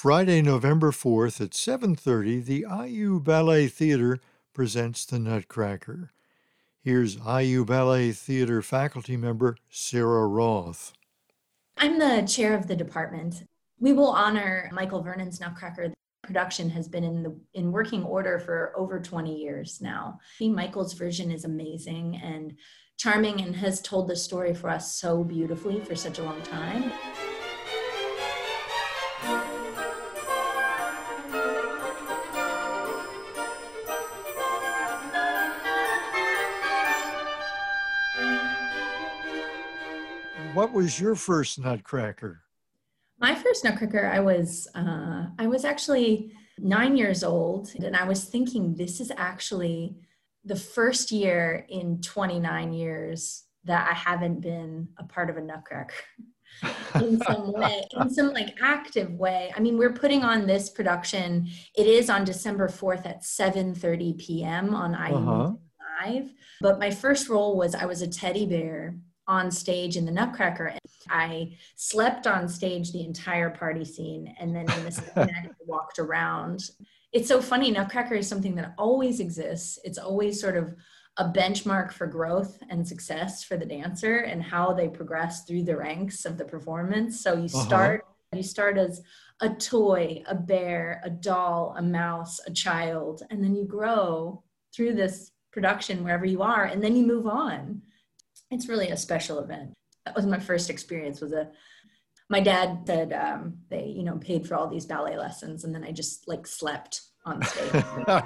Friday, November 4th at 7:30, the IU Ballet Theater presents The Nutcracker. Here's IU Ballet Theater faculty member Sarah Roth. I'm the chair of the department. We will honor Michael Vernon's Nutcracker. The production has been in working order for over 20 years now. I think Michael's version is amazing and charming and has told the story for us so beautifully for such a long time. What was your first Nutcracker? My first Nutcracker, I was actually 9 years old, and I was thinking this is actually the first year in 29 years that I haven't been a part of a Nutcracker in some way, in some like active way. I mean, we're putting on this production. It is on December 4th at 7:30 p.m. on IU Live. But my first role was I was a teddy bear on stage in the Nutcracker. And I slept on stage the entire party scene. And then in the second act, I walked around. It's so funny. Nutcracker is something that always exists. It's always sort of a benchmark for growth and success for the dancer and how they progress through the ranks of the performance. So you start as a toy, a bear, a doll, a mouse, a child, and then you grow through this production wherever you are, and then you move on. It's really a special event. That was my first experience. My dad said they paid for all these ballet lessons, and then I just like slept on stage.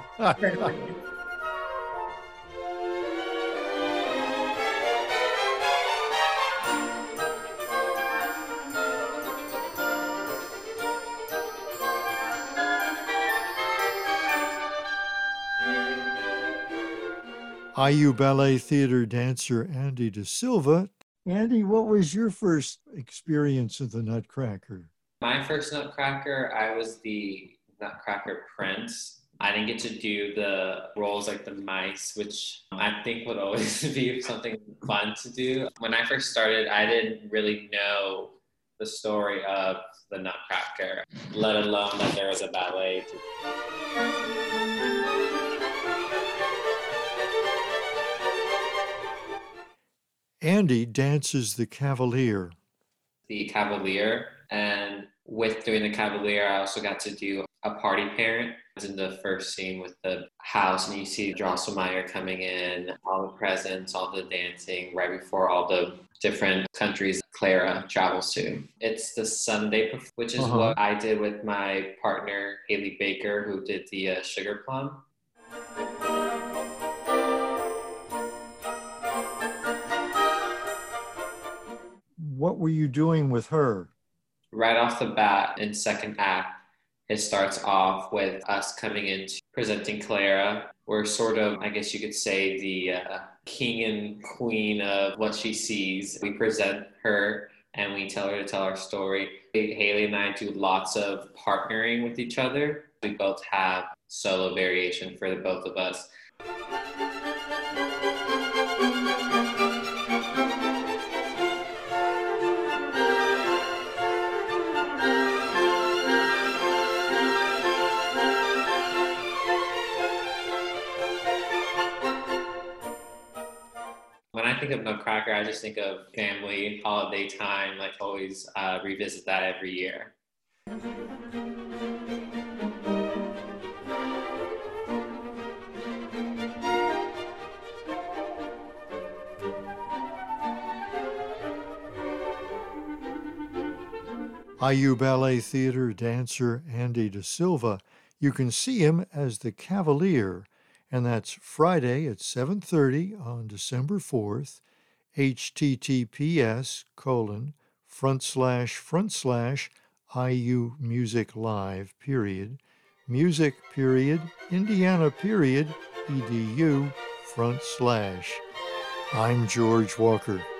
IU Ballet Theater dancer Andy De Silva. Andy, what was your first experience of the Nutcracker? My first Nutcracker, I was the Nutcracker Prince. I didn't get to do the roles like the mice, which I think would always be something fun to do. When I first started, I didn't really know the story of the Nutcracker, let alone that there was a ballet. Andy dances the Cavalier. The Cavalier, and with doing the Cavalier, I also got to do a party parent. I was in the first scene with the house, and you see Drosselmeyer coming in, all the presents, all the dancing, right before all the different countries Clara travels to. It's the Sunday, which is what I did with my partner, Haley Baker, who did the Sugar Plum. What were you doing with her? Right off the bat in second act, it starts off with us coming in presenting Clara. We're sort of, I guess you could say, the king and queen of what she sees. We present her and we tell her to tell our story. Haley and I do lots of partnering with each other. We both have solo variation for the both of us. When I think of Nutcracker, I just think of family, holiday time, like always revisit that every year. IU Ballet Theater dancer Andy De Silva. You can see him as the Cavalier, and that's Friday at 7:30 on December 4th, https:// IU Music Live, music, Indiana, edu/. I'm George Walker.